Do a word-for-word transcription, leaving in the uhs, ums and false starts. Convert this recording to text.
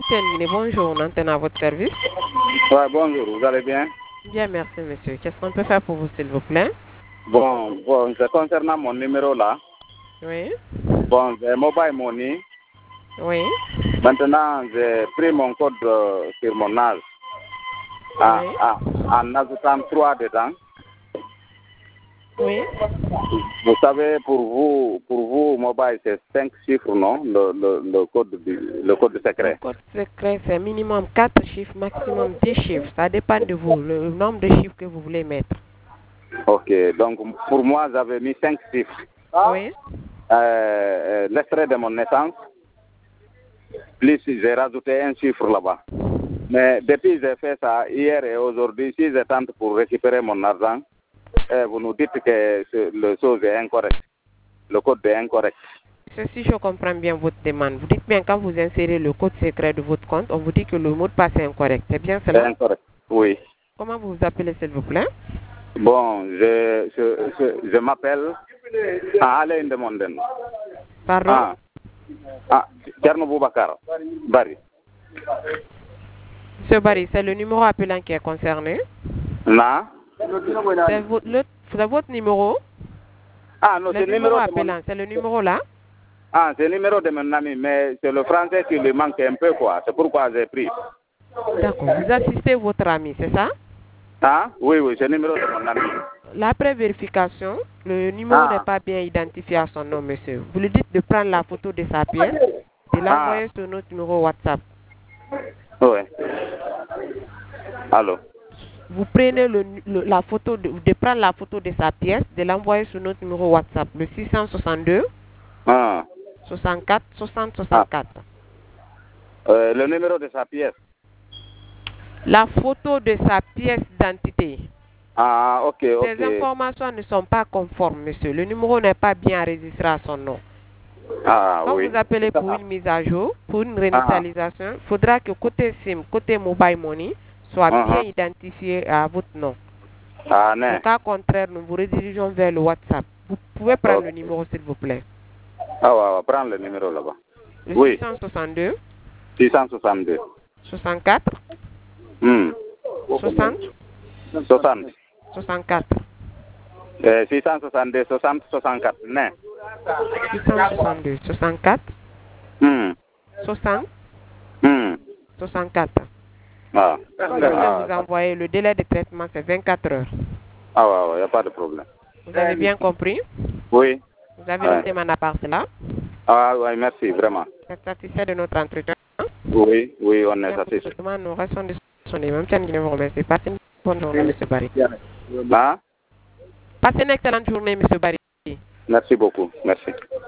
Guinée, bonjour, on antenne à votre service. Ouais, bonjour, vous allez bien? Bien, merci monsieur. Qu'est-ce qu'on peut faire pour vous, s'il vous plaît? Bon, bon, c'est concernant mon numéro là. Oui. Bon, j'ai mobile money. Oui. Maintenant, j'ai pris mon code euh, sur mon âge. Ah, Oui. ah, en ajoutant trois dedans. Oui. Vous savez, pour vous, pour vous, mobile, c'est cinq chiffres, non? Le, le, le code du, le code Le secret. code secret, c'est minimum quatre chiffres, maximum dix chiffres. Ça dépend de vous, le nombre de chiffres que vous voulez mettre. Ok, donc pour moi, j'avais mis cinq chiffres. Oui. Euh, euh, l'extrait de mon naissance, plus j'ai rajouté un chiffre là-bas. Mais depuis que j'ai fait ça, hier et aujourd'hui, si je tente pour récupérer mon argent, eh, vous nous dites que le chose est incorrect. Le code est incorrect. Si je comprends bien votre demande, vous dites bien quand vous insérez le code secret de votre compte, on vous dit que le mot de passe est incorrect. C'est bien cela? C'est incorrect, oui. Comment vous vous appelez, s'il vous plaît? Bon, je, je, je, je m'appelle Alain Demonden. Pardon? Ah, ah Tcherno Boubacar. Bari. Monsieur Barry, c'est le numéro appelant qui est concerné? Non. C'est votre, le- c'est votre numéro? Ah non, Le c'est le numéro numéro de appelant, mon... c'est le numéro là? Ah, c'est le numéro de mon ami, mais c'est le français qui lui manque un peu, quoi. C'est pourquoi j'ai pris. D'accord. Vous assistez votre ami, c'est ça? Ah, oui, oui, c'est le numéro de mon ami. L'après vérification, le numéro n'est Ah, pas bien identifié à son nom, monsieur. Vous lui dites de prendre la photo de sa pièce, de ah, l'envoyer sur notre numéro WhatsApp. oui. Allô? Vous prenez le, le- la photo, de, de prendre la photo de sa pièce, de l'envoyer sur notre numéro WhatsApp, le six cent soixante-deux, Ah, soixante-quatre, soixante, ah. soixante-quatre. Euh, le numéro de sa pièce. La photo de sa pièce d'identité. Ah, ok, ok. Ces informations ne sont pas conformes, monsieur. Le numéro n'est pas bien enregistré à son nom. Ah, Quand oui. vous appelez pour une mise à jour, pour une Ah, réinitialisation, il faudra que côté SIM, côté mobile money, soit ah, bien ah. identifié à votre nom. Ah, Au non. cas contraire, nous vous redirigeons vers le WhatsApp. Vous pouvez prendre Ok. le numéro, s'il vous plaît. Ah, ouais, ouais, prends le numéro là-bas. Le Oui, six cent soixante-deux, six cent soixante-deux. soixante-quatre, Hmm. soixante, soixante. soixante-quatre. Euh, six cent soixante-deux, soixante, soixante-quatre. Non. six cent soixante-deux, soixante-quatre, Hmm. soixante, Hmm. soixante-quatre. Ah. Je vais Ah, vous envoyer le délai de traitement, c'est vingt-quatre heures. ah, ouais, ouais, y a pas de problème. Vous avez bien compris? Oui. Vous avez Ouais. une demande à part cela? Ah, oui, merci, vraiment. Vous êtes satisfait de notre entretien? Oui, oui, on est Bien, pour ce satisfait. traitement, nous restons disponibles. Même si vous remercie. Passez une bonne journée, M. Barry. Ah, Passez une excellente journée, M. Barry. merci beaucoup. Merci.